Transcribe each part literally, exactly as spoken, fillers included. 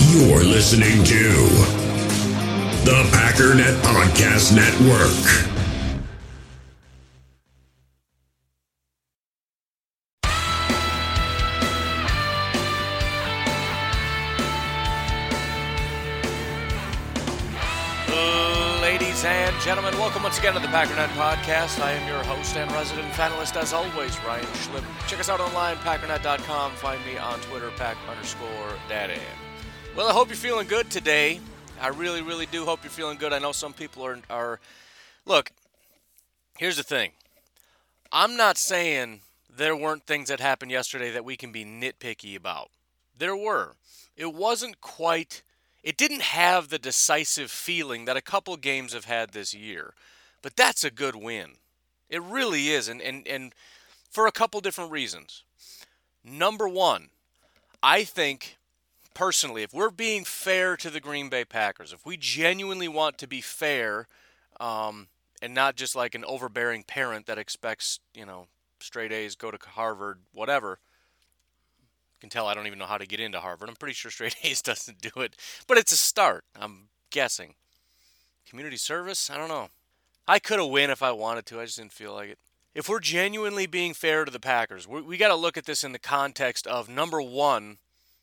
You're listening to the Packernet Podcast Network. Ladies and gentlemen, welcome once again to the Packernet Podcast. I am your host and resident panelist, as always, Ryan Schlipp. Check us out online, packernet dot com. Find me on Twitter, pack underscore daddy. Well, I hope you're feeling good today. I really, really do hope you're feeling good. I know some people are, are... Look, here's the thing. I'm not saying there weren't things that happened yesterday that we can be nitpicky about. There were. It wasn't quite... It didn't have the decisive feeling that a couple games have had this year. But that's a good win. It really is, and, and, and for a couple different reasons. Number one, I think... Personally, if we're being fair to the Green Bay Packers, if we genuinely want to be fair, um, and not just like an overbearing parent that expects, you know, straight A's, go to Harvard, whatever. You can tell I don't even know how to get into Harvard. I'm pretty sure straight A's doesn't do it, but it's a start, I'm guessing. Community service? I don't know. I could have win if I wanted to. I just didn't feel like it. If we're genuinely being fair to the Packers, we, we got to look at this in the context of, number one,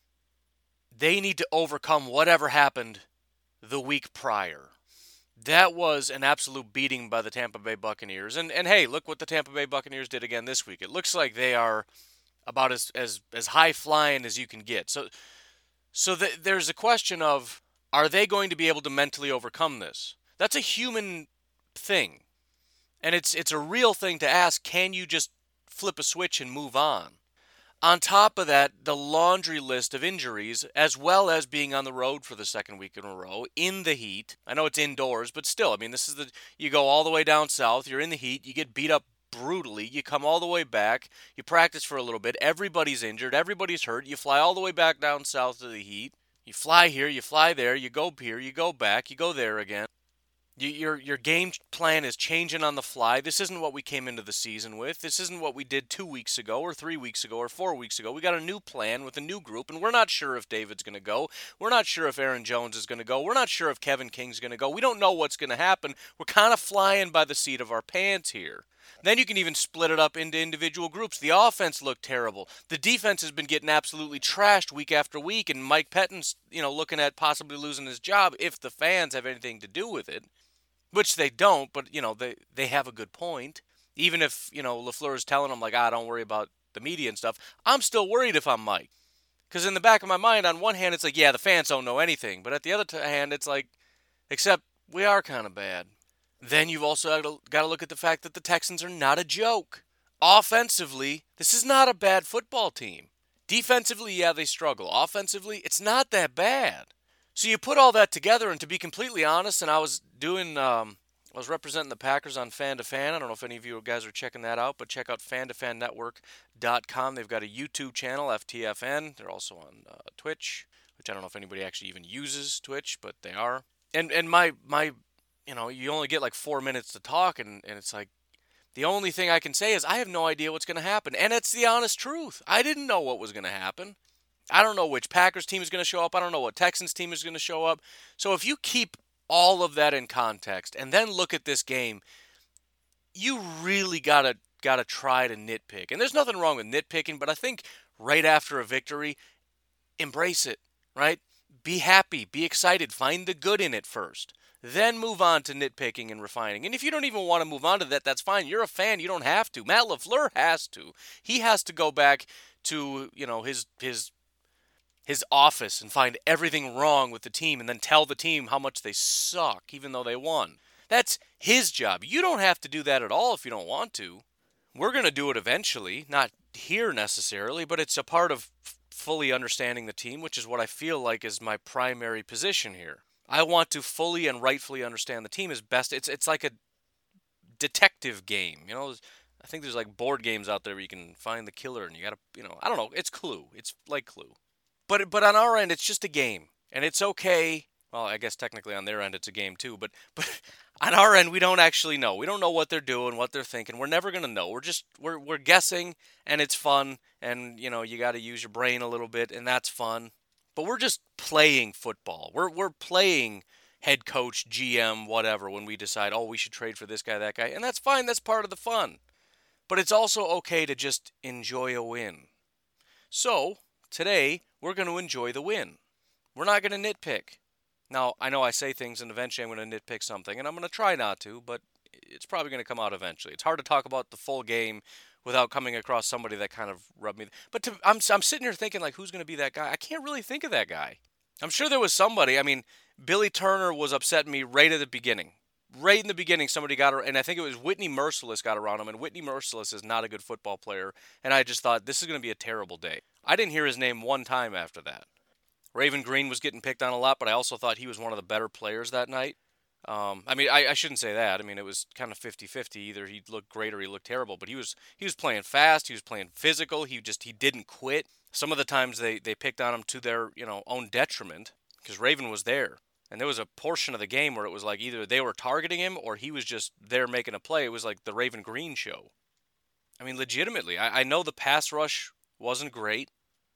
they need to overcome whatever happened the week prior. That was an absolute beating by the Tampa Bay Buccaneers. And and hey, look what the Tampa Bay Buccaneers did again this week. It looks like they are about as as, as high-flying as you can get. So so th- there's a question of, are they going to be able to mentally overcome this? That's a human thing. And it's it's a real thing to ask, can you just flip a switch and move on? On top of that, the laundry list of injuries, as well as being on the road for the second week in a row, in the heat. I know it's indoors, but still, I mean, this is the, you go all the way down south, you're in the heat, you get beat up brutally, you come all the way back, you practice for a little bit, everybody's injured, everybody's hurt, you fly all the way back down south to the heat, you fly here, you fly there, you go here, you go back, you go there again. You, your your game plan is changing on the fly. This isn't what we came into the season with. This isn't what we did two weeks ago or three weeks ago or four weeks ago. We got a new plan with a new group, and we're not sure if David's going to go. We're not sure if Aaron Jones is going to go. We're not sure if Kevin King's going to go. We don't know what's going to happen. We're kind of flying by the seat of our pants here. Then you can even split it up into individual groups. The offense looked terrible. The defense has been getting absolutely trashed week after week, and Mike Pettine's, you know, looking at possibly losing his job if the fans have anything to do with it. Which they don't, but, you know, they, they have a good point. Even if, you know, LaFleur is telling them, like, ah, don't worry about the media and stuff, I'm still worried if I'm Mike. Because in the back of my mind, on one hand, it's like, yeah, the fans don't know anything. But at the other t- hand, it's like, except we are kind of bad. Then you've also got to look at the fact that the Texans are not a joke. Offensively, this is not a bad football team. Defensively, yeah, they struggle. Offensively, it's not that bad. So you put all that together, and to be completely honest, and I was doing, um, I was representing the Packers on Fan to Fan. I don't know if any of you guys are checking that out, but check out fan to fan network dot com. They've got a YouTube channel, F T F N. They're also on uh, Twitch, which I don't know if anybody actually even uses Twitch, but they are. And and my, my you know, you only get like four minutes to talk, and, and it's like, the only thing I can say is I have no idea what's going to happen. And it's the honest truth. I didn't know what was going to happen. I don't know which Packers team is going to show up. I don't know what Texans team is going to show up. So if you keep all of that in context and then look at this game, you really got to got to try to nitpick. And there's nothing wrong with nitpicking, but I think right after a victory, embrace it, right? Be happy, be excited, find the good in it first. Then move on to nitpicking and refining. And if you don't even want to move on to that, that's fine. You're a fan, you don't have to. Matt LaFleur has to. He has to go back to, you know, his his his office and find everything wrong with the team and then tell the team how much they suck even though they won. That's his job. You don't have to do that at all if you don't want to. We're going to do it eventually, not here necessarily, but it's a part of f- fully understanding the team, which is what I feel like is my primary position here. I want to fully and rightfully understand the team as best. It's it's like a detective game, you know. I think there's like board games out there where you can find the killer and you got to, you know, I don't know. It's Clue. It's like Clue. But but on our end, it's just a game, and it's okay. Well, I guess technically on their end, it's a game too. But but on our end, we don't actually know. We don't know what they're doing, what they're thinking. We're never gonna know. We're just we're we're guessing, and it's fun. And you know, you got to use your brain a little bit, and that's fun. But we're just playing football. We're we're playing head coach, G M, whatever, when we decide, oh, we should trade for this guy, that guy. And that's fine. That's part of the fun. But it's also okay to just enjoy a win. So, today, we're going to enjoy the win. We're not going to nitpick. Now, I know I say things and eventually I'm going to nitpick something, and I'm going to try not to, but it's probably going to come out eventually. It's hard to talk about the full game without coming across somebody that kind of rubbed me. But to, I'm, I'm sitting here thinking, like, who's going to be that guy? I can't really think of that guy. I'm sure there was somebody. I mean, Billy Turner was upsetting me right at the beginning. Right in the beginning, somebody got her, and I think it was Whitney Merciless got around him, and Whitney Merciless is not a good football player, and I just thought, this is going to be a terrible day. I didn't hear his name one time after that. Raven Green was getting picked on a lot, but I also thought he was one of the better players that night. Um, I mean, I, I shouldn't say that. I mean, it was kind of fifty-fifty. Either he looked great or he looked terrible, but he was he was playing fast, he was playing physical, he just he didn't quit. Some of the times they, they picked on him to their, you know, own detriment, because Raven was there. And there was a portion of the game where it was like either they were targeting him or he was just there making a play. It was like the Raven Green show. I mean, legitimately, I, I know the pass rush wasn't great,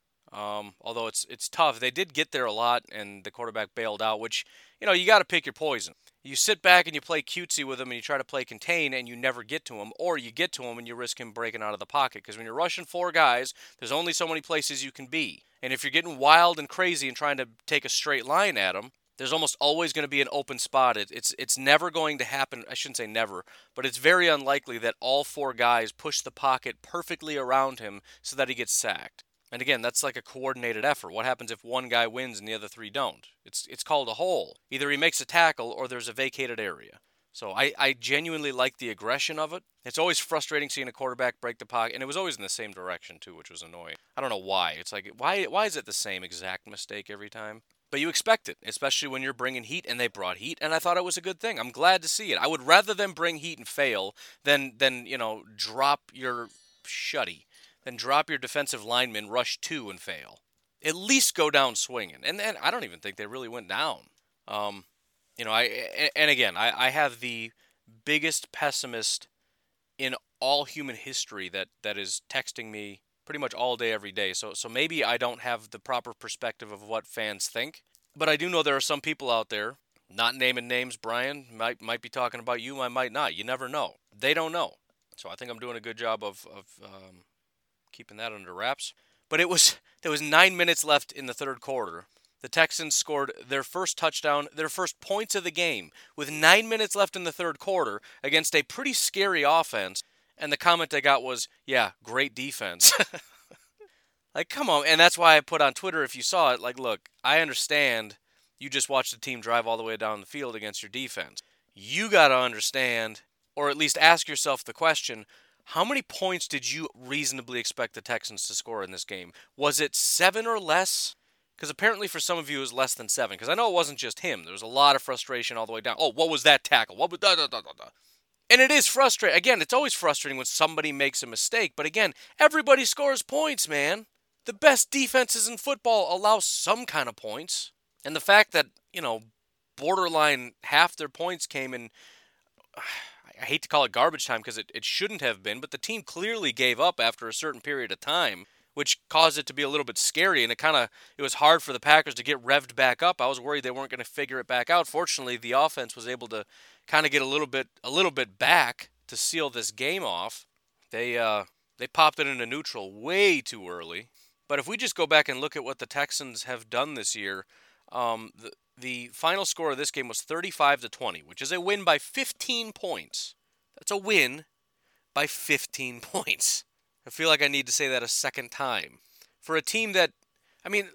um, although it's it's tough. They did get there a lot, and the quarterback bailed out, which, you know, you got to pick your poison. You sit back and you play cutesy with him and you try to play contain and you never get to him, or you get to him and you risk him breaking out of the pocket. Because when you're rushing four guys, there's only so many places you can be. And if you're getting wild and crazy and trying to take a straight line at him, there's almost always going to be an open spot. It, it's it's never going to happen. I shouldn't say never, but it's very unlikely that all four guys push the pocket perfectly around him so that he gets sacked. And again, that's like a coordinated effort. What happens if one guy wins and the other three don't? It's it's called a hole. Either he makes a tackle or there's a vacated area. So I, I genuinely like the aggression of it. It's always frustrating seeing a quarterback break the pocket, and it was always in the same direction too, which was annoying. I don't know why. It's like, why why is it the same exact mistake every time? But you expect it, especially when you're bringing heat, and they brought heat, and I thought it was a good thing. I'm glad to see it. I would rather them bring heat and fail than, than you know, drop your shutty, than drop your defensive lineman, rush two, and fail. At least go down swinging. And then I don't even think they really went down. Um, you know, I and again, I, I have the biggest pessimist in all human history that, that is texting me pretty much all day, every day. So so maybe I don't have the proper perspective of what fans think. But I do know there are some people out there, not naming names, Brian, might might be talking about you, I might not. You never know. They don't know. So I think I'm doing a good job of, of um, keeping that under wraps. But it was there was nine minutes left in the third quarter. The Texans scored their first touchdown, their first points of the game, with nine minutes left in the third quarter against a pretty scary offense. And the comment I got was, yeah, great defense. Like, come on. And that's why I put on Twitter, if you saw it, like, look, I understand you just watched the team drive all the way down the field against your defense. You got to understand, or at least ask yourself the question, how many points did you reasonably expect the Texans to score in this game? Was it seven or less? Because apparently for some of you it was less than seven. Because I know it wasn't just him. There was a lot of frustration all the way down. Oh, what was that tackle? What was da da da da da? And it is frustrating. Again, it's always frustrating when somebody makes a mistake. But again, everybody scores points, man. The best defenses in football allow some kind of points. And the fact that, you know, borderline half their points came in, I hate to call it garbage time because it, it shouldn't have been, but the team clearly gave up after a certain period of time, which caused it to be a little bit scary. And it kind of, it was hard for the Packers to get revved back up. I was worried they weren't going to figure it back out. Fortunately, the offense was able to kind of get a little bit a little bit back to seal this game off. They uh, they popped it into neutral way too early. But if we just go back and look at what the Texans have done this year, um, the the final score of this game was thirty-five to twenty, which is a win by fifteen points. That's a win by fifteen points. I feel like I need to say that a second time. For a team that, I mean,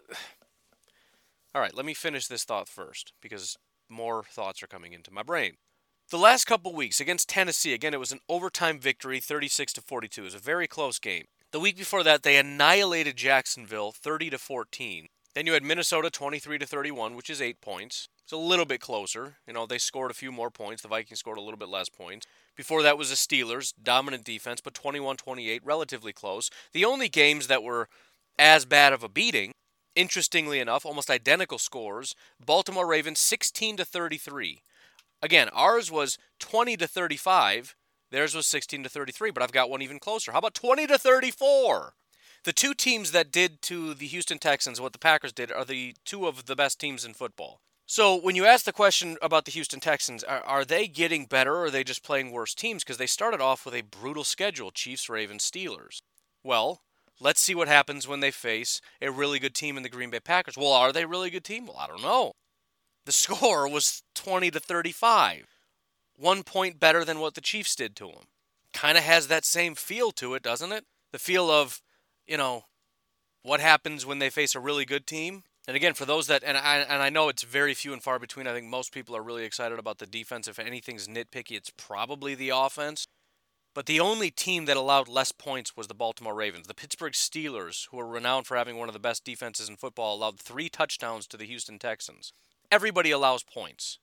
all right, let me finish this thought first because more thoughts are coming into my brain. The last couple weeks against Tennessee, again, it was an overtime victory, thirty-six to forty-two. It was a very close game. The week before that, they annihilated Jacksonville, thirty to fourteen. Then you had Minnesota, twenty-three to thirty-one, which is eight points. It's a little bit closer. You know, they scored a few more points. The Vikings scored a little bit less points. Before that was the Steelers, dominant defense, but twenty-one twenty-eight, relatively close. The only games that were as bad of a beating, interestingly enough, almost identical scores, Baltimore Ravens sixteen to thirty-three. Again, ours was twenty to thirty-five. Theirs was sixteen to thirty-three, but I've got one even closer. How about twenty to thirty-four? The two teams that did to the Houston Texans what the Packers did are the two of the best teams in football. So when you ask the question about the Houston Texans, are, are they getting better or are they just playing worse teams? Because they started off with a brutal schedule, Chiefs, Ravens, Steelers. Well, let's see what happens when they face a really good team in the Green Bay Packers. Well, are they a really good team? Well, I don't know. The score was twenty to thirty-five. One point better than what the Chiefs did to them. Kind of has that same feel to it, doesn't it? The feel of, you know, what happens when they face a really good team. And again, for those that, and I and I know it's very few and far between, I think most people are really excited about the defense. If anything's nitpicky, it's probably the offense. But the only team that allowed less points was the Baltimore Ravens. The Pittsburgh Steelers, who are renowned for having one of the best defenses in football, allowed three touchdowns to the Houston Texans. Everybody allows points.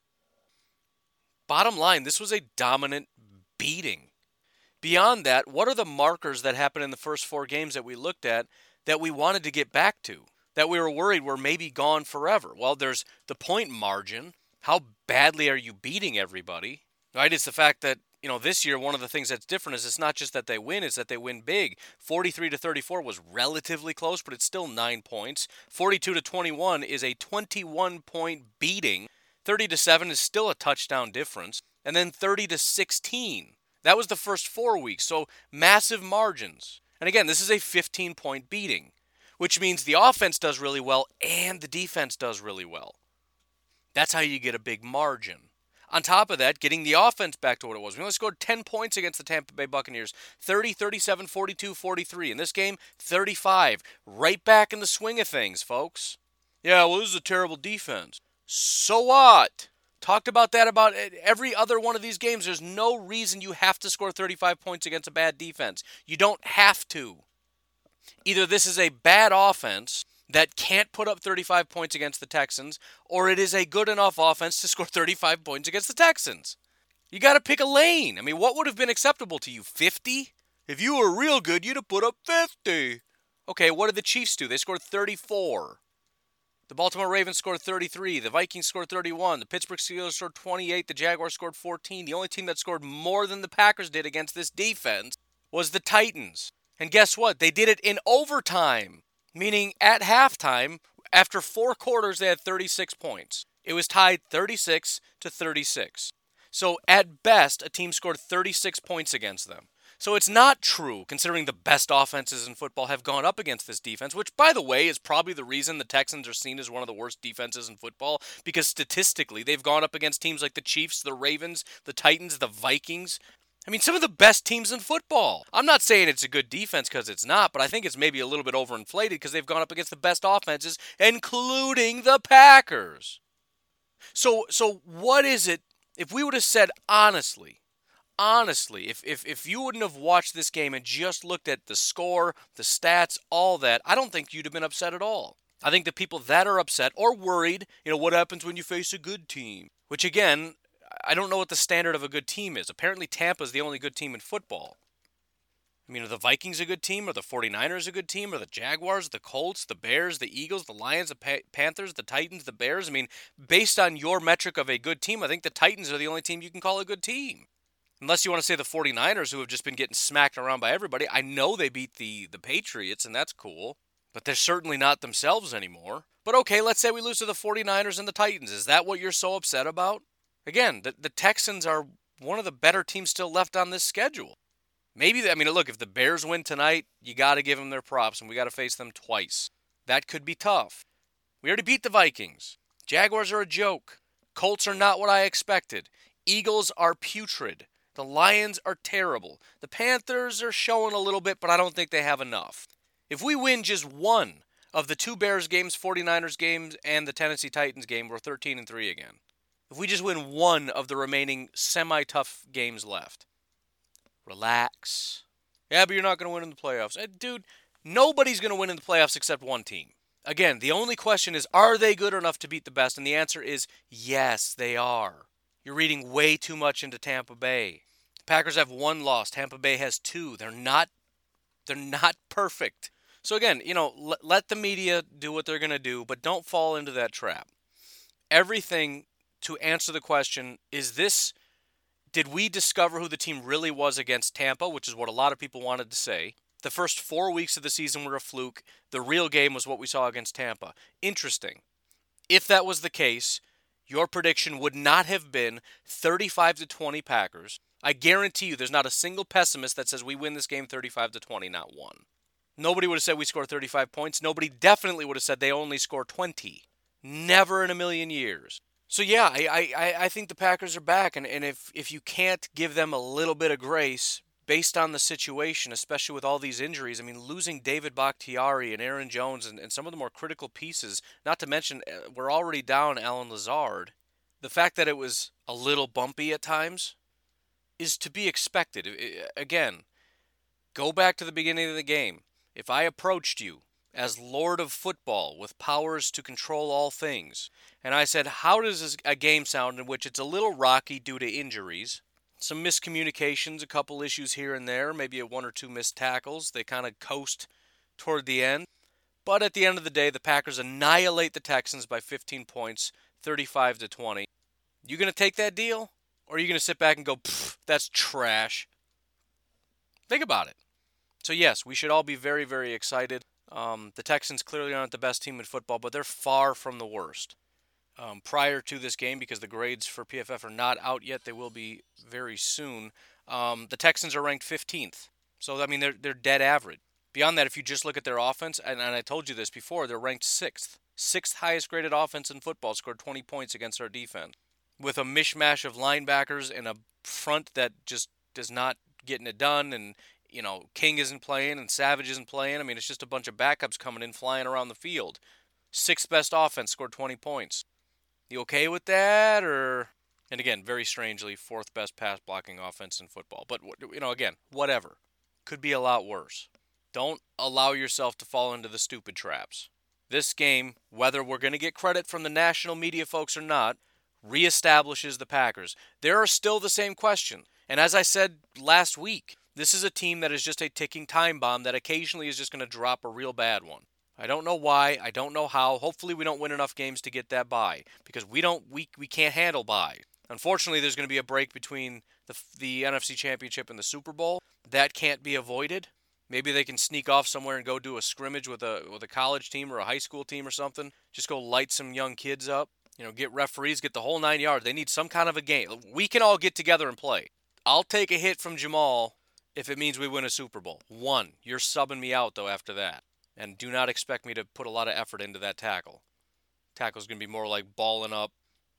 Bottom line, this was a dominant beating. Beyond that, what are the markers that happened in the first four games that we looked at that we wanted to get back to, that we were worried were maybe gone forever? Well, there's the point margin. How badly are you beating everybody? Right? It's the fact that, you know, this year, one of the things that's different is it's not just that they win, it's that they win big. forty-three to thirty-four was relatively close, but it's still nine points. forty-two to twenty-one is a twenty-one point beating. thirty to seven is still a touchdown difference. And then thirty to sixteen. That was the first four weeks, so massive margins. And again, this is a fifteen point beating, which means the offense does really well and the defense does really well. That's how you get a big margin. On top of that, getting the offense back to what it was. We only scored ten points against the Tampa Bay Buccaneers. thirty, thirty-seven, forty-two, forty-three. In this game, thirty-five. Right back in the swing of things, folks. Yeah, well, this is a terrible defense. So what? Talked about that about every other one of these games. There's no reason you have to score thirty-five points against a bad defense. You don't have to. Either this is a bad offense that can't put up thirty-five points against the Texans, or it is a good enough offense to score thirty-five points against the Texans. You got to pick a lane. I mean, what would have been acceptable to you? fifty? If you were real good, you'd have put up fifty. Okay, what did the Chiefs do? They scored thirty-four. The Baltimore Ravens scored thirty-three. The Vikings scored thirty-one. The Pittsburgh Steelers scored twenty-eight. The Jaguars scored fourteen. The only team that scored more than the Packers did against this defense was the Titans. And guess what? They did it in overtime. Meaning at halftime, after four quarters, they had thirty-six points. It was tied thirty-six to thirty-six. So at best, a team scored thirty-six points against them. So it's not true, considering the best offenses in football have gone up against this defense, which, by the way, is probably the reason the Texans are seen as one of the worst defenses in football, because statistically, they've gone up against teams like the Chiefs, the Ravens, the Titans, the Vikings. I mean, some of the best teams in football. I'm not saying it's a good defense because it's not, but I think it's maybe a little bit overinflated because they've gone up against the best offenses, including the Packers. So, so what is it, if we would have said honestly, honestly, if, if, if you wouldn't have watched this game and just looked at the score, the stats, all that, I don't think you'd have been upset at all. I think the people that are upset or worried, you know, what happens when you face a good team? Which, again, I don't know what the standard of a good team is. Apparently Tampa's the only good team in football. I mean, are the Vikings a good team? Are the forty-niners a good team? Are the Jaguars, the Colts, the Bears, the Eagles, the Lions, the pa- Panthers, the Titans, the Bears? I mean, based on your metric of a good team, I think the Titans are the only team you can call a good team. Unless you want to say the forty-niners, who have just been getting smacked around by everybody. I know they beat the, the Patriots, and that's cool. But they're certainly not themselves anymore. But okay, let's say we lose to the forty-niners and the Titans. Is that what you're so upset about? Again, the, the Texans are one of the better teams still left on this schedule. Maybe, I mean, look, if the Bears win tonight, you got to give them their props, and we got to face them twice. That could be tough. We already beat the Vikings. Jaguars are a joke. Colts are not what I expected. Eagles are putrid. The Lions are terrible. The Panthers are showing a little bit, but I don't think they have enough. If we win just one of the two Bears games, forty-niners games, and the Tennessee Titans game, we're thirteen and three again. If we just win one of the remaining semi-tough games left. Relax. Yeah, but you're not going to win in the playoffs. Dude, nobody's going to win in the playoffs except one team. Again, the only question is, are they good enough to beat the best? And the answer is, yes, they are. You're reading way too much into Tampa Bay. The Packers have one loss. Tampa Bay has two. They're not, they're not perfect. So again, you know, let, let the media do what they're going to do, but don't fall into that trap. Everything to answer the question, is this, did we discover who the team really was against Tampa, which is what a lot of people wanted to say? The first four weeks of the season were a fluke. The real game was what we saw against Tampa. Interesting. If that was the case, your prediction would not have been thirty-five to twenty Packers. I guarantee you there's not a single pessimist that says we win this game thirty-five to twenty, not one. Nobody would have said we score thirty-five points. Nobody definitely would have said they only score twenty. Never in a million years. So yeah, I I, I think the Packers are back, and, and if, if you can't give them a little bit of grace based on the situation, especially with all these injuries, I mean, losing David Bakhtiari and Aaron Jones and, and some of the more critical pieces, not to mention we're already down Allen Lazard. The fact that it was a little bumpy at times is to be expected. Again, go back to the beginning of the game. If I approached you as Lord of Football with powers to control all things, and I said, how does a game sound in which it's a little rocky due to injuries, some miscommunications, a couple issues here and there, maybe a one or two missed tackles. They kind of coast toward the end. But at the end of the day, the Packers annihilate the Texans by fifteen points, thirty-five to twenty. You going to take that deal? Or are you going to sit back and go, pfft, that's trash? Think about it. So yes, we should all be very, very excited. Um, the Texans clearly aren't the best team in football, but they're far from the worst. Um, prior to this game, because the grades for P F F are not out yet, they will be very soon. Um, the Texans are ranked fifteenth, so I mean they're they're dead average. Beyond that, if you just look at their offense, and, and I told you this before, they're ranked sixth, sixth highest graded offense in football, scored twenty points against our defense, with a mishmash of linebackers and a front that just is not getting it done, and you know King isn't playing and Savage isn't playing. I mean it's just a bunch of backups coming in, flying around the field. Sixth best offense, scored twenty points. You okay with that, or, and again, very strangely, fourth best pass blocking offense in football. But, you know, again, whatever. Could be a lot worse. Don't allow yourself to fall into the stupid traps. This game, whether we're going to get credit from the national media folks or not, reestablishes the Packers. There are still the same questions. And as I said last week, this is a team that is just a ticking time bomb that occasionally is just going to drop a real bad one. I don't know why. I don't know how. Hopefully we don't win enough games to get that bye, because we don't. We we can't handle bye. Unfortunately, there's going to be a break between the the N F C Championship and the Super Bowl. That can't be avoided. Maybe they can sneak off somewhere and go do a scrimmage with a with a college team or a high school team or something. Just go light some young kids up. You know, get referees, get the whole nine yards. They need some kind of a game. We can all get together and play. I'll take a hit from Jamal if it means we win a Super Bowl. One. You're subbing me out though after that. And do not expect me to put a lot of effort into that tackle. Tackle's going to be more like balling up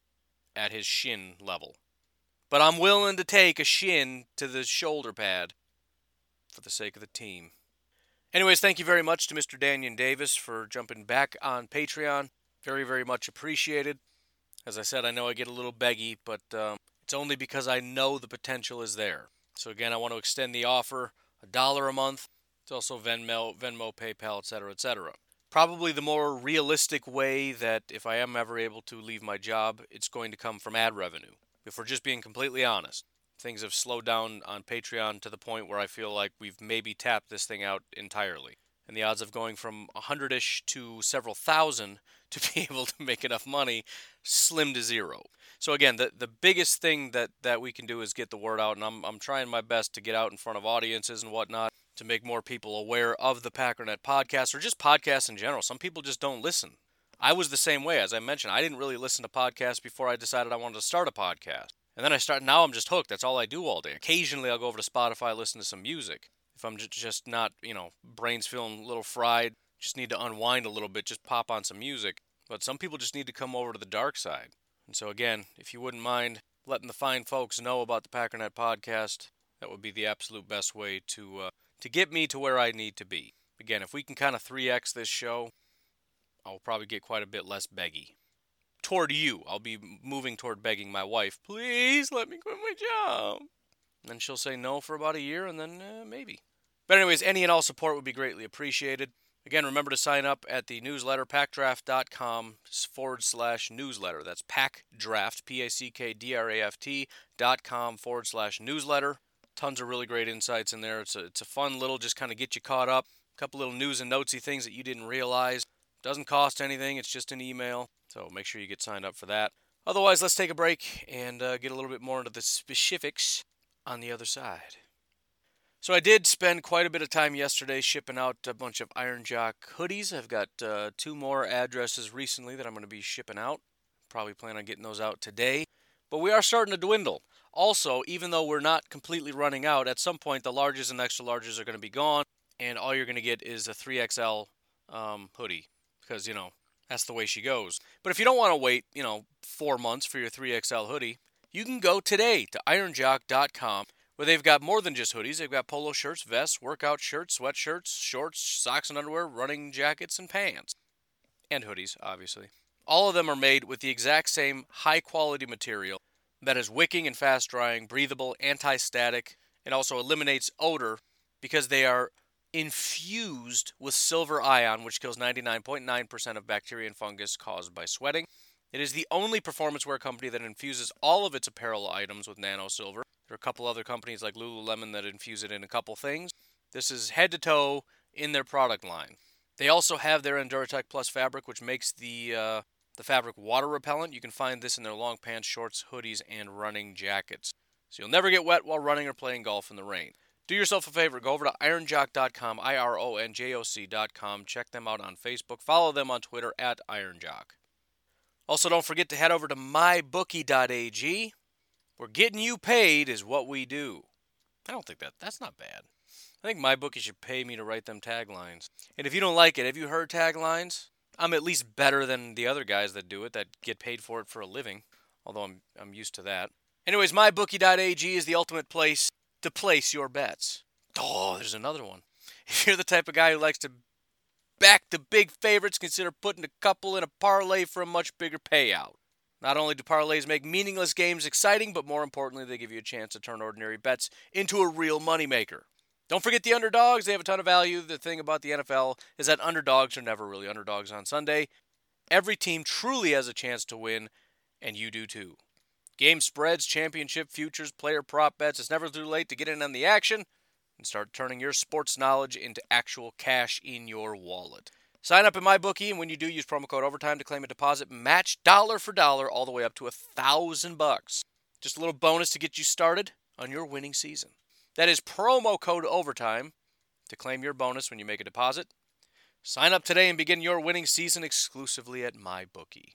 at his shin level. But I'm willing to take a shin to the shoulder pad for the sake of the team. Anyways, thank you very much to Mister Daniel Davis for jumping back on Patreon. Very, very much appreciated. As I said, I know I get a little beggy, but um, it's only because I know the potential is there. So again, I want to extend the offer, a dollar a month. It's also Venmo, Venmo, PayPal, et cetera, et cetera. Probably the more realistic way that if I am ever able to leave my job, it's going to come from ad revenue. If we're just being completely honest, things have slowed down on Patreon to the point where I feel like we've maybe tapped this thing out entirely. And the odds of going from a hundred-ish to several thousand to be able to make enough money, slim to zero. So again, the, the biggest thing that, that we can do is get the word out, and I'm I'm trying my best to get out in front of audiences and whatnot, to make more people aware of the Packernet podcast, or just podcasts in general. Some people just don't listen. I was the same way. As I mentioned, I didn't really listen to podcasts before I decided I wanted to start a podcast. And then I started, now I'm just hooked. That's all I do all day. Occasionally I'll go over to Spotify, listen to some music. If I'm just not, you know, brain's feeling a little fried, just need to unwind a little bit, just pop on some music. But some people just need to come over to the dark side. And so again, if you wouldn't mind letting the fine folks know about the Packernet podcast, that would be the absolute best way to uh, to get me to where I need to be. Again, if we can kind of three X this show, I'll probably get quite a bit less beggy. Toward you, I'll be moving toward begging my wife, please let me quit my job. And then she'll say no for about a year, and then uh, maybe. But anyways, any and all support would be greatly appreciated. Again, remember to sign up at the newsletter, packdraft.com forward slash newsletter. That's packdraft, P A C K D R A F T dot com forward slash newsletter. Tons of really great insights in there. It's a, it's a fun little, just kind of get you caught up. A couple little news and notesy things that you didn't realize. Doesn't cost anything. It's just an email. So make sure you get signed up for that. Otherwise, let's take a break and uh, get a little bit more into the specifics on the other side. So I did spend quite a bit of time yesterday shipping out a bunch of Iron Jock hoodies. I've got uh, two more addresses recently that I'm going to be shipping out. Probably plan on getting those out today. But we are starting to dwindle. Also, even though we're not completely running out, at some point the larges and extra larges are going to be gone, and all you're going to get is a three X L um, hoodie, because, you know, that's the way she goes. But if you don't want to wait, you know, four months for your three X L hoodie, you can go today to iron jock dot com, where they've got more than just hoodies. They've got polo shirts, vests, workout shirts, sweatshirts, shorts, socks and underwear, running jackets, and pants. And hoodies, obviously. All of them are made with the exact same high-quality material that is wicking and fast-drying, breathable, anti-static, and also eliminates odor because they are infused with silver ion, which kills ninety-nine point nine percent of bacteria and fungus caused by sweating. It is the only performance wear company that infuses all of its apparel items with nano silver. There are a couple other companies like Lululemon that infuse it in a couple things. This is head to toe in their product line. They also have their Enduratech Plus fabric, which makes the uh, the fabric water repellent. You can find this in their long pants, shorts, hoodies, and running jackets. So you'll never get wet while running or playing golf in the rain. Do yourself a favor. Go over to iron jock dot com, I R O N J O C dot com. Check them out on Facebook. Follow them on Twitter at ironjock. Also, don't forget to head over to my bookie dot a g, where getting you paid is what we do. I don't think that, that's not bad. I think MyBookie should pay me to write them taglines. And if you don't like it, have you heard taglines? I'm at least better than the other guys that do it, that get paid for it for a living. Although I'm I'm used to that. Anyways, my bookie dot a g is the ultimate place to place your bets. Oh, there's another one. If you're the type of guy who likes to back the big favorites, consider putting a couple in a parlay for a much bigger payout. Not only do parlays make meaningless games exciting, but more importantly, they give you a chance to turn ordinary bets into a real moneymaker. Don't forget the underdogs. They have a ton of value. The thing about the N F L is that underdogs are never really underdogs on Sunday. Every team truly has a chance to win, and you do too. Game spreads, championship futures, player prop bets. It's never too late to get in on the action and start turning your sports knowledge into actual cash in your wallet. Sign up at MyBookie, and when you do, use promo code OVERTIME to claim a deposit match dollar for dollar all the way up to a thousand bucks. Just a little bonus to get you started on your winning season. That is promo code OVERTIME to claim your bonus when you make a deposit. Sign up today and begin your winning season exclusively at MyBookie.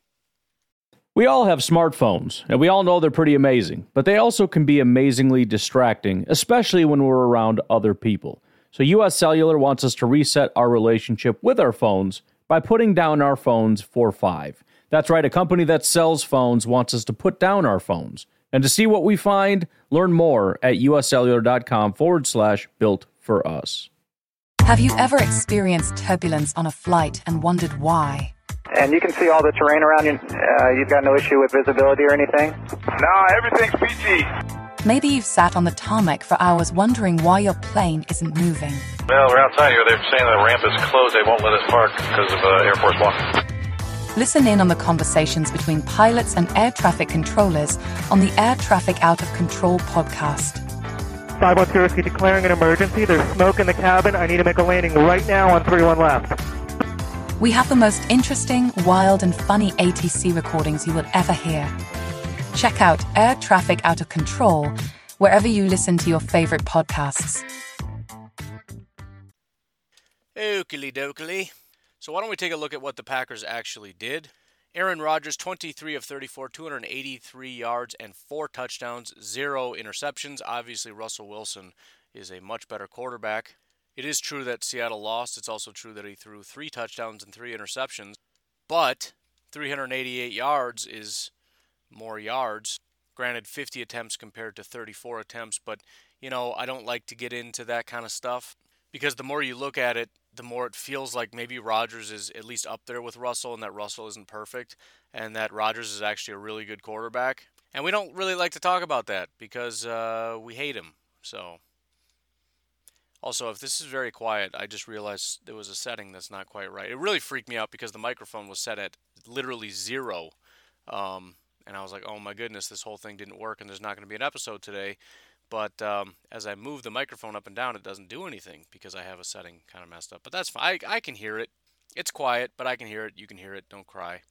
We all have smartphones, and we all know they're pretty amazing, but they also can be amazingly distracting, especially when we're around other people. So U S Cellular wants us to reset our relationship with our phones by putting down our phones for five. That's right, a company that sells phones wants us to put down our phones. And to see what we find, learn more at uscellular.com forward slash built for us. Have you ever experienced turbulence on a flight and wondered why? And you can see all the terrain around you. Uh, you've got no issue with visibility or anything? No, everything's P G. Maybe you've sat on the tarmac for hours wondering why your plane isn't moving. Well, we're outside here. They're saying the ramp is closed. They won't let us park because of uh, Air Force One. Listen in on the conversations between pilots and air traffic controllers on the Air Traffic Out of Control podcast. five one zero, declaring an emergency. There's smoke in the cabin. I need to make a landing right now on three one left. We have the most interesting, wild, and funny A T C recordings you will ever hear. Check out Air Traffic Out of Control wherever you listen to your favorite podcasts. Oakley dokley. So why don't we take a look at what the Packers actually did? Aaron Rodgers, twenty-three of thirty-four, two hundred eighty-three yards and four touchdowns, zero interceptions. Obviously, Russell Wilson is a much better quarterback. It is true that Seattle lost. It's also true that he threw three touchdowns and three interceptions. But three hundred eighty-eight yards is more yards. Granted, fifty attempts compared to thirty-four attempts. But, you know, I don't like to get into that kind of stuff because the more you look at it, the more it feels like maybe Rodgers is at least up there with Russell and that Russell isn't perfect and that Rodgers is actually a really good quarterback. And we don't really like to talk about that because uh, we hate him. So, also, if this is very quiet, I just realized there was a setting that's not quite right. It really freaked me out because the microphone was set at literally zero. Um, and I was like, oh my goodness, this whole thing didn't work and there's not going to be an episode today. But um, as I move the microphone up and down, it doesn't do anything because I have a setting kind of messed up. But that's fine. I, I can hear it. It's quiet, but I can hear it. You can hear it. Don't cry.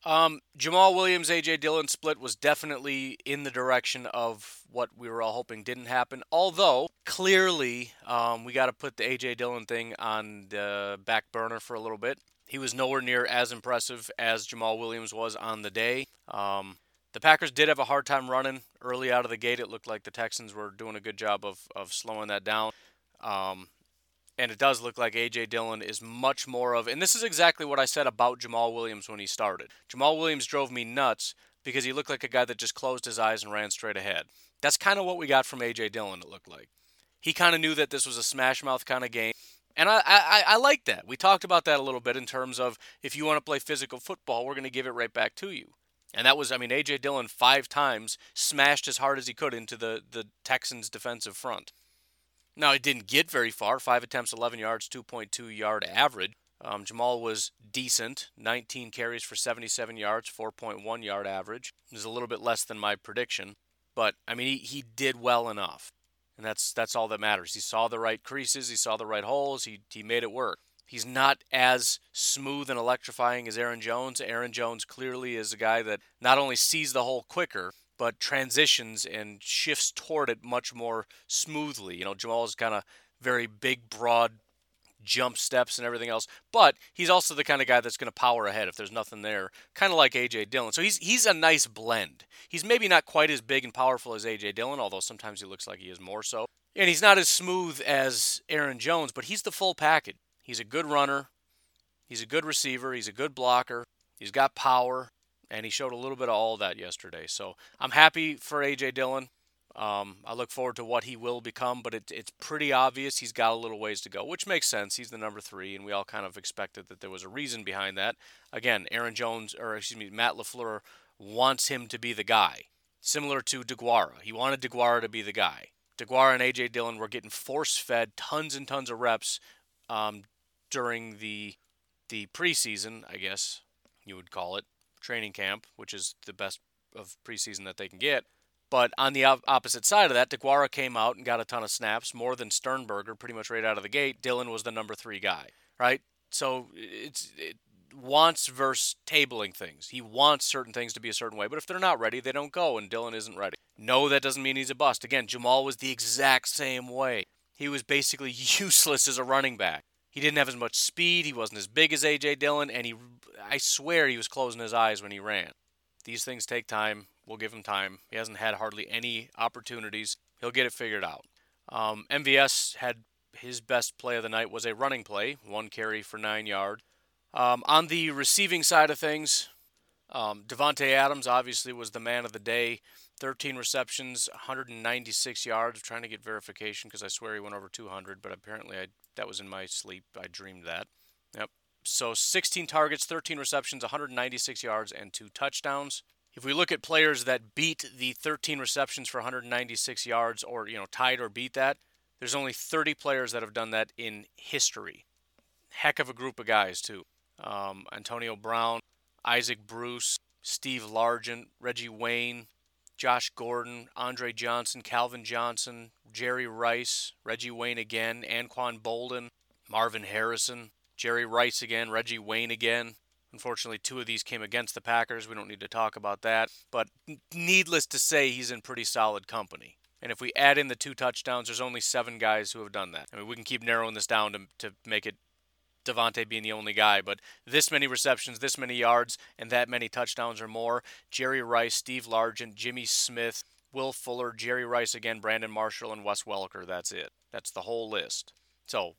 Um, Jamal Williams, A J Dillon split was definitely in the direction of what we were all hoping didn't happen. Although, clearly, um, we got to put the A J Dillon thing on the back burner for a little bit. He was nowhere near as impressive as Jamal Williams was on the day. Um, the Packers did have a hard time running early out of the gate. It looked like the Texans were doing a good job of, of slowing that down. Um, And it does look like A J Dillon is much more of, and this is exactly what I said about Jamal Williams when he started. Jamal Williams drove me nuts because he looked like a guy that just closed his eyes and ran straight ahead. That's kind of what we got from A J Dillon, it looked like. He kind of knew that this was a smash mouth kind of game. And I, I, I like that. We talked about that a little bit in terms of if you want to play physical football, we're going to give it right back to you. And that was, I mean, A J Dillon five times smashed as hard as he could into the, the Texans' defensive front. Now, it didn't get very far. Five attempts, eleven yards, two point two yard average. Um, Jamal was decent. nineteen carries for seventy-seven yards, four point one yard average. It was a little bit less than my prediction. But, I mean, he, he did well enough. And that's that's all that matters. He saw the right creases. He saw the right holes. He, he made it work. He's not as smooth and electrifying as Aaron Jones. Aaron Jones clearly is a guy that not only sees the hole quicker, but transitions and shifts toward it much more smoothly. You know, Jamal is kind of very big, broad jump steps and everything else, but he's also the kind of guy that's going to power ahead if there's nothing there, kind of like A J Dillon. So he's he's a nice blend. He's maybe not quite as big and powerful as A J Dillon, although sometimes he looks like he is more so. And he's not as smooth as Aaron Jones, but he's the full package. He's a good runner. He's a good receiver. He's a good blocker. He's got power. And he showed a little bit of all that yesterday. So I'm happy for A J Dillon. Um, I look forward to what he will become, but it, it's pretty obvious he's got a little ways to go, which makes sense. He's the number three, and we all kind of expected that there was a reason behind that. Again, Aaron Jones, or excuse me, Matt LaFleur wants him to be the guy, similar to DeGuara. He wanted DeGuara to be the guy. DeGuara and A J Dillon were getting force-fed tons and tons of reps um, during the the preseason, I guess you would call it. Training camp, which is the best of preseason that they can get. But on the op- opposite side of that, DeGuara came out and got a ton of snaps, more than Sternberger, pretty much right out of the gate. Dillon was the number three guy, right? So it's it wants versus tabling things. He wants certain things to be a certain way, but if they're not ready, they don't go, and Dillon isn't ready. No, that doesn't mean he's a bust. Again, Jamal was the exact same way. He was basically useless as a running back. He didn't have as much speed, he wasn't as big as A J Dillon, and he, I swear he was closing his eyes when he ran. These things take time. We'll give him time. He hasn't had hardly any opportunities. He'll get it figured out. Um, M V S had his best play of the night was a running play, one carry for nine yards. Um, on the receiving side of things, um, Davante Adams obviously was the man of the day. thirteen receptions, one hundred ninety-six yards. I'm trying to get verification because I swear he went over two hundred, but apparently I, that was in my sleep. I dreamed that. Yep. So sixteen targets, thirteen receptions, one hundred ninety-six yards, and two touchdowns. If we look at players that beat the thirteen receptions for one hundred ninety-six yards, or you know tied or beat that, there's only thirty players that have done that in history. Heck of a group of guys too. Um, Antonio Brown, Isaac Bruce, Steve Largent, Reggie Wayne, Josh Gordon, Andre Johnson, Calvin Johnson, Jerry Rice, Reggie Wayne again, Anquan Bolden, Marvin Harrison, Jerry Rice again, Reggie Wayne again. Unfortunately, two of these came against the Packers. We don't need to talk about that. But needless to say, he's in pretty solid company. And if we add in the two touchdowns, there's only seven guys who have done that. I mean, we can keep narrowing this down to, to make it Davante being the only guy, but this many receptions, this many yards, and that many touchdowns or more. Jerry Rice, Steve Largent, Jimmy Smith, Will Fuller, Jerry Rice again, Brandon Marshall, and Wes Welker. That's it. That's the whole list. So,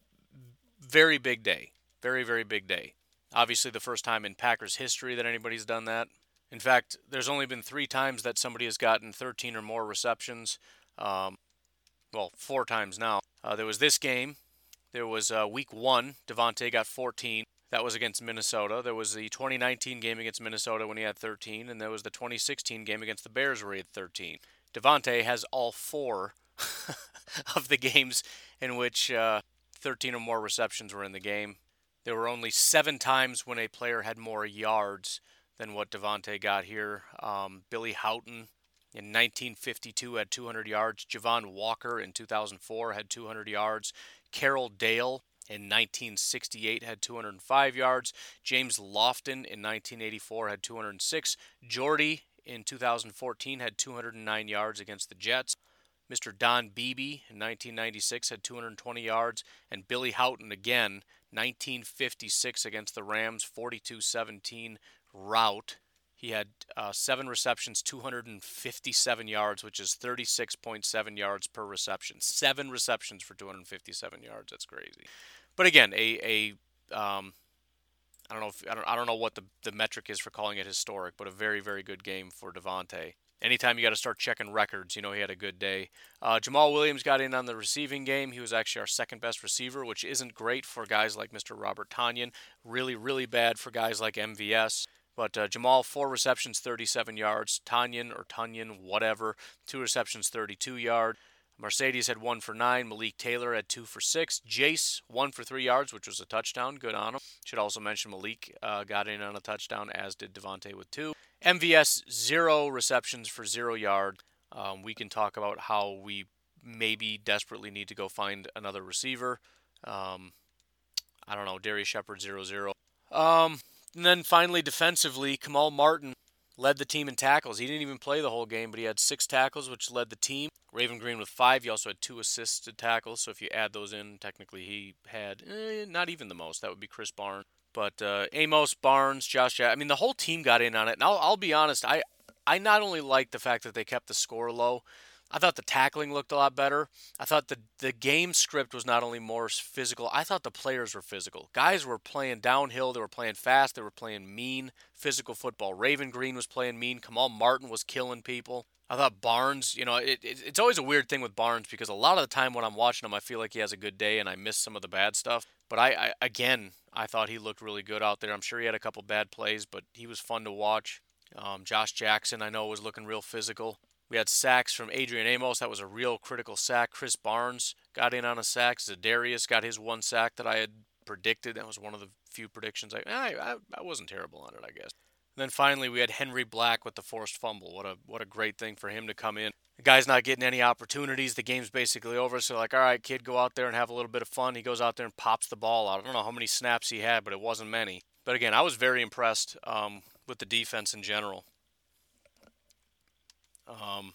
very big day. Very, very big day. Obviously, the first time in Packers history that anybody's done that. In fact, there's only been three times that somebody has gotten thirteen or more receptions. Um, well, four times now. Uh, there was this game. There was uh, week one. Davante got fourteen. That was against Minnesota. There was the twenty nineteen game against Minnesota when he had thirteen. And there was the twenty sixteen game against the Bears where he had thirteen. Davante has all four of the games in which uh, thirteen or more receptions were in the game. There were only seven times when a player had more yards than what Davante got here. Um, Billy Houghton in nineteen fifty-two had two hundred yards. Javon Walker in two thousand four had two hundred yards. Carroll Dale in nineteen sixty-eight had two hundred five yards. James Lofton in nineteen eighty-four had two hundred six. Jordy in two thousand fourteen had two hundred nine yards against the Jets. Mister Don Beebe in nineteen ninety-six had two hundred twenty yards. And Billy Houghton again, nineteen fifty-six against the Rams, forty-two seventeen rout. He had uh, seven receptions, two hundred fifty-seven yards, which is thirty-six point seven yards per reception. Seven receptions for two hundred fifty-seven yards. That's crazy. But again, a a um, I don't know if I don't I don't know what the the metric is for calling it historic, but a very very good game for Davante. Anytime you got to start checking records, you know he had a good day. Uh, Jamal Williams got in on the receiving game. He was actually our second best receiver, which isn't great for guys like Mister Robert Tonyan. Really really bad for guys like M V S. But uh, Jamal, four receptions, thirty-seven yards. Tonyan or Tunyon, whatever, two receptions, thirty-two yards. Mercedes had one for nine. Malik Taylor had two for six. Jace, one for three yards, which was a touchdown. Good on him. Should also mention Malik uh, got in on a touchdown, as did Davante with two. M V S, zero receptions for zero yards. Um, we can talk about how we maybe desperately need to go find another receiver. Um, I don't know. Darius Shepard, zero zero. Um... And then finally, defensively, Kamal Martin led the team in tackles. He didn't even play the whole game, but he had six tackles, which led the team. Raven Green with five. He also had two assisted tackles, so if you add those in, technically he had eh, not even the most. That would be Chris Barnes. But uh, Amos, Barnes, Josh, I mean, the whole team got in on it. And I'll, I'll be honest, I, I not only liked the fact that they kept the score low, I thought the tackling looked a lot better. I thought the, the game script was not only more physical, I thought the players were physical. Guys were playing downhill, they were playing fast, they were playing mean, physical football. Raven Green was playing mean, Kamal Martin was killing people. I thought Barnes, you know, it, it, it's always a weird thing with Barnes because a lot of the time when I'm watching him, I feel like he has a good day and I miss some of the bad stuff. But I, I again, I thought he looked really good out there. I'm sure he had a couple bad plays, but he was fun to watch. Um, Josh Jackson, I know, was looking real physical. We had sacks from Adrian Amos. That was a real critical sack. Chris Barnes got in on a sack. Zadarius got his one sack that I had predicted. That was one of the few predictions. I I, I wasn't terrible on it, I guess. And then finally, we had Henry Black with the forced fumble. What a what a great thing for him to come in. The guy's not getting any opportunities. The game's basically over. So like, all right, kid, go out there and have a little bit of fun. He goes out there and pops the ball out. I don't know how many snaps he had, but it wasn't many. But again, I was very impressed um, with the defense in general. Um,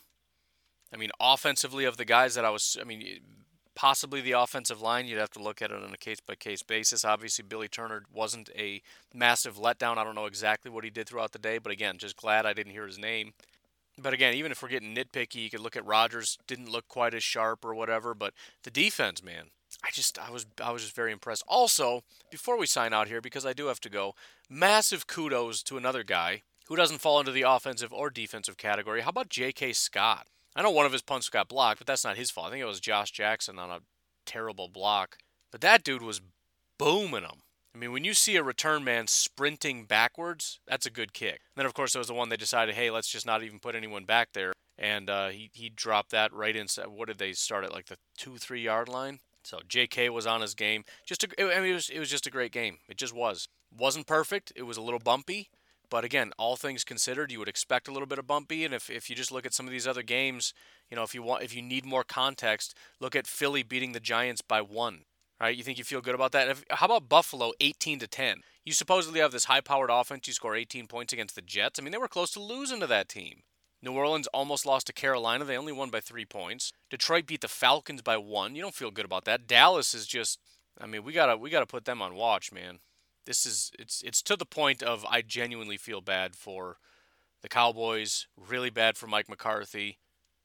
I mean, offensively of the guys that I was, I mean, possibly the offensive line, you'd have to look at it on a case-by-case basis. Obviously, Billy Turner wasn't a massive letdown. I don't know exactly what he did throughout the day, but again, just glad I didn't hear his name. But again, even if we're getting nitpicky, you could look at Rodgers, didn't look quite as sharp or whatever, but the defense, man, I just, I was, I was just very impressed. Also, before we sign out here, because I do have to go, massive kudos to another guy who doesn't fall into the offensive or defensive category. How about J K. Scott? I know one of his punts got blocked, but that's not his fault. I think it was Josh Jackson on a terrible block. But that dude was booming them. I mean, when you see a return man sprinting backwards, that's a good kick. And then, of course, there was the one they decided, hey, let's just not even put anyone back there. And uh, he, he dropped that right inside. What did they start at, like the two, three-yard line? So J K was on his game. Just a, I mean, it was, it was just a great game. It just was. Wasn't perfect. It was a little bumpy. But again, all things considered, you would expect a little bit of bumpy. And if, if you just look at some of these other games, you know, if you want, if you need more context, look at Philly beating the Giants by one. Right? You think you feel good about that? If, how about Buffalo eighteen to ten? You supposedly have this high-powered offense. You score eighteen points against the Jets. I mean, they were close to losing to that team. New Orleans almost lost to Carolina. They only won by three points. Detroit beat the Falcons by one. You don't feel good about that. Dallas is just, I mean, we gotta we gotta put them on watch, man. This is it's it's to the point of I genuinely feel bad for the Cowboys, really bad for Mike McCarthy.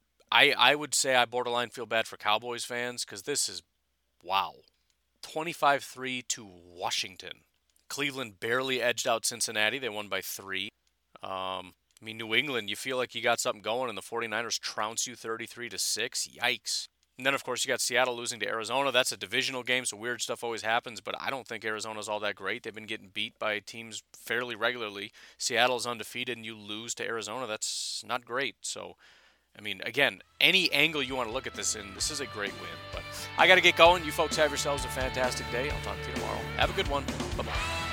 I I would say I borderline feel bad for Cowboys fans because this is, wow. twenty-five three to Washington. Cleveland barely edged out Cincinnati. They won by three. Um, I mean, New England, you feel like you got something going, and the 49ers trounce you thirty-three to six. Yikes. And then, of course, you got Seattle losing to Arizona. That's a divisional game, so weird stuff always happens, but I don't think Arizona's all that great. They've been getting beat by teams fairly regularly. Seattle's undefeated, and you lose to Arizona. That's not great. So, I mean, again, any angle you want to look at this in, this is a great win. But I got to get going. You folks have yourselves a fantastic day. I'll talk to you tomorrow. Have a good one. Bye-bye.